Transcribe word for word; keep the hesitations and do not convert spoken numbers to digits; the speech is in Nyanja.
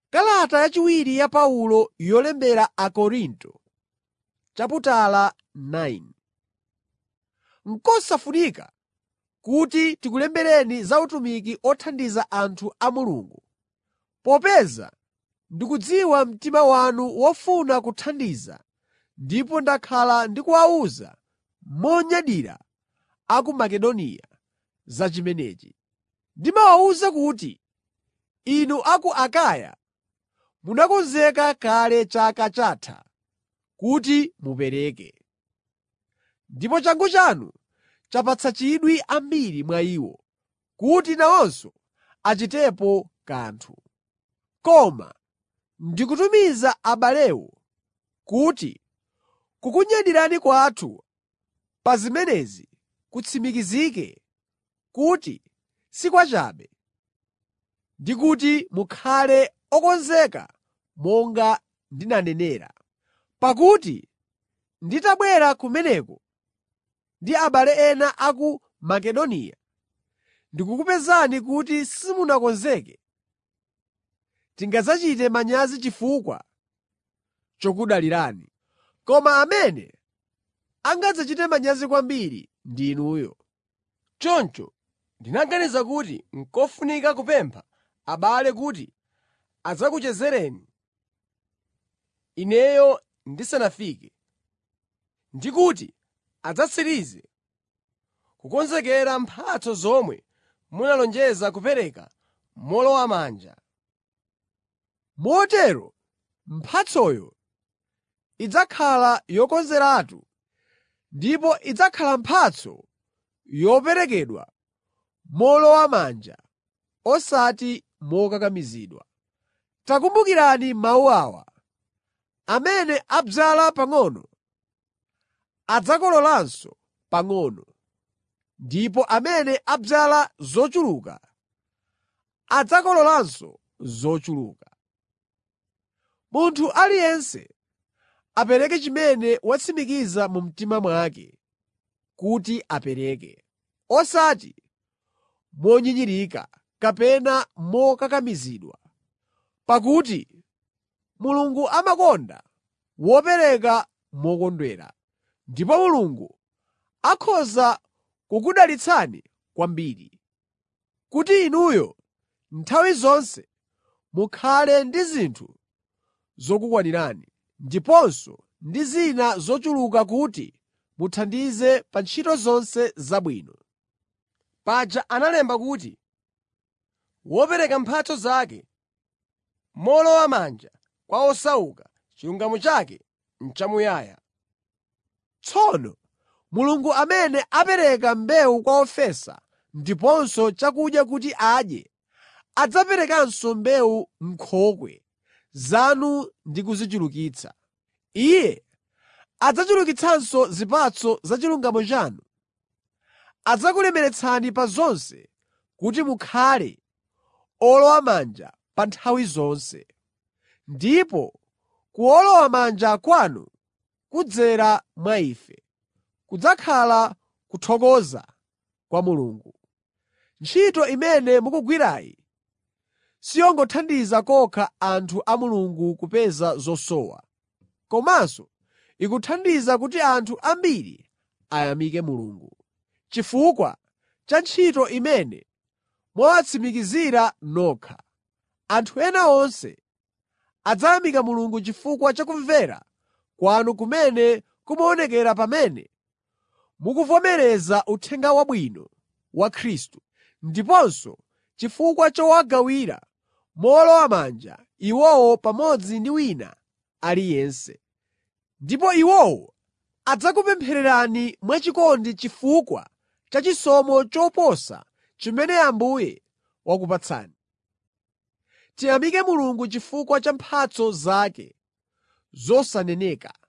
Kalata yachiwiri ya Paulo yolembera Akorinto, chaputala tisa. N'kosafunika kuti tikulembereni za utumiki othandiza anthu a Mulungu, popeza ndikudziwa mtima wanu wofuna kuthandiza ndipo ndakhala ndikuwawuza monyadira a ku Makedoniya za chimenechi. Ndimawawuza kuti inu a ku Akaya munakonzeka kale chaka chatha kuti mupereke. Ndipo changu chanu chapatsa chidwi ambiri mwa iwo, kuti nawonso achitepo kanthu. Koma ndikutumiza abalewo kuti kukunyadirani kwathu pa zimenezi kutsimikizike kuti si kwachabe, ndi kuti mukhale okonzeka monga ndinanenera. Pakuti nditabwera kumeneko ndi abale ena a ku Makedoniya ndikukupezani kuti simunakonzeke, tingadzachite manyazi chifukwa chokudalirani. Koma amene angadzachite manyazi kwambiri ndi inuyo. Choncho ndinaganiza kuti n'kofunika kupempha abale kuti adzakuchezereni ineyo ndisanafike, ndi kuti adzatsirize kukonzekera mphatso zomwe munalonjeza kupereka mowolowamanja. Motero mphatsoyo idzakhala yokonzeratu ndipo idzakhala mphatso yoperekedwa mowolowamanja osati mokakamizidwa. Takumbukirani mawu awa: amene adzala pang'ono adzakololanso pang'ono, ndipo amene adzala zochuluka adzakololanso zochuluka. Munthu aliyense apereke chimene watsimikiza mu mtima mwake kuti apereke, osati monyinyirika kapena mokakamizidwa, pakuti Mulungu amakonda wopereka mokondwera. Ndipo Mulungu akhoza kukudalitsani kwambiri, kuti inuyo nthawi zonse mukhale ndi zinthu zokukwanirani, ndiponso ndi zina zochuluka kuti muthandize pa ntchito zonse zabwino. Paja analemba kuti, “Wopereka mphatso zake mowolowamanja kwa osauka, chilungamo chake n'chamuyaya.” Tsono Mulungu amene apereka mbewu kwa ofesa ndiponso chakudya kuti adye, adzaperekanso mbewu m'nkhokwe zanu ndi kuzichulukitsa. Iye adzachulukitsanso zipatso za chilungamo chanu. Adzakulemeretsani pa zonse kuti mukhale owolowamanja pa nthawi zonse, ndipo kuwolowamanja kwanu kudzera mwa ife kudzakhala kuthokoza kwa Mulungu. Ntchito imene mukugwirayi siyongothandiza kokha anthu a Mulungu kupeza zosowa, komanso ikuthandiza kuti anthu ambiri ayamike Mulungu, chifukwa cha ntchito imene mwawatsimikizira nokha. Anthu ena onse adzayamika Mulungu chifukwa cha kumvera kwanu kumene kumaonekera pamene mukuvomereza Uthenga Wabwino wa Khristu, ndiponso chifukwa chowagawira mowolowamanja iwowo pamodzi ndi wina aliyense. Ndipo iwowo adzakupemphererani mwachikondi chifukwa cha chisomo choposa chimene Ambuye wakupatsani. Tiyamike Mulungu chifukwa cha mphatso zake zosaneneka.